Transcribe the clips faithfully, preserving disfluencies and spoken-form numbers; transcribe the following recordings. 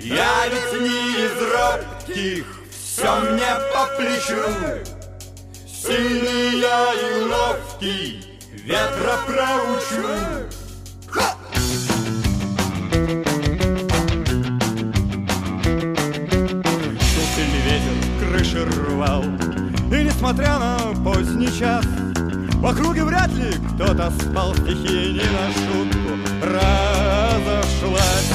Я ведь не из робких, все мне по плечу. Сильный я и ловкий, ветра проучу. Ха! Шел сильный ветер, крыши рвал, и несмотря на поздний час, в округе вряд ли кто-то спал, стихия не на шутку разошлась.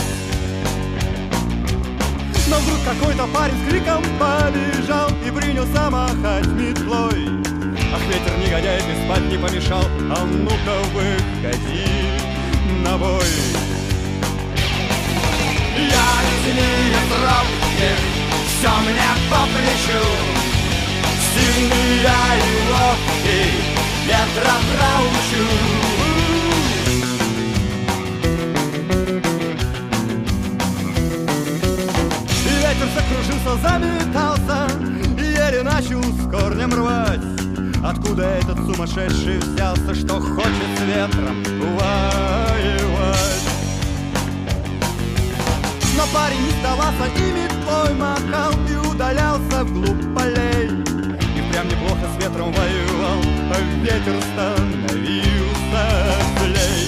Но вдруг какой-то парень с криком побежал и принялся махать метлой. Ах, ветер негодяй, ты спать не помешал, а ну-ка выходи на бой. Я ведь не из робких, все мне по плечу. Сильный я и ловкий, ветра проучу. Ветер закружился, заметался и еле начал с корнем рвать. Откуда этот сумасшедший взялся, что хочет с ветром воевать? Но парень не сдавался и метлой махал и удалялся вглубь полей. И прям неплохо с ветром воевал, а ветер становился злей.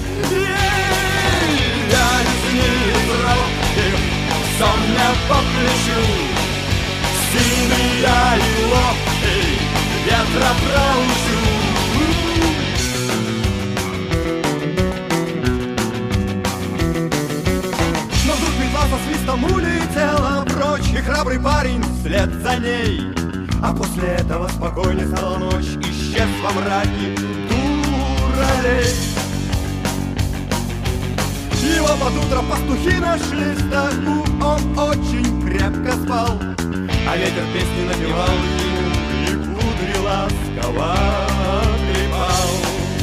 Я ведь не из робких, все мне по плечу. Сильный я и ловкий, ветра проучу. Но вдруг метла со свистом улетела прочь, и храбрый парень вслед за ней. А после этого спокойней стала ночь, исчез во мраке дуралей. Его под утро пастухи нашли в стогу, он очень крепко спал, а ветер песни напевал ему и кудри ласково трепал.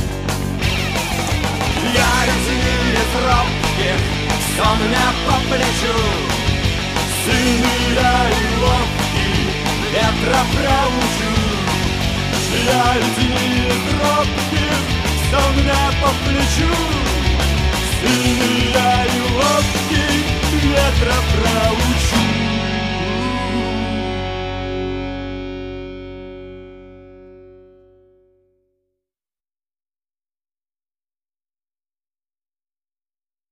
Я ведь не из робких, все мне по плечу. Сильный я и ловкий, ветра проучу. Я ведь не из робких, все мне по плечу.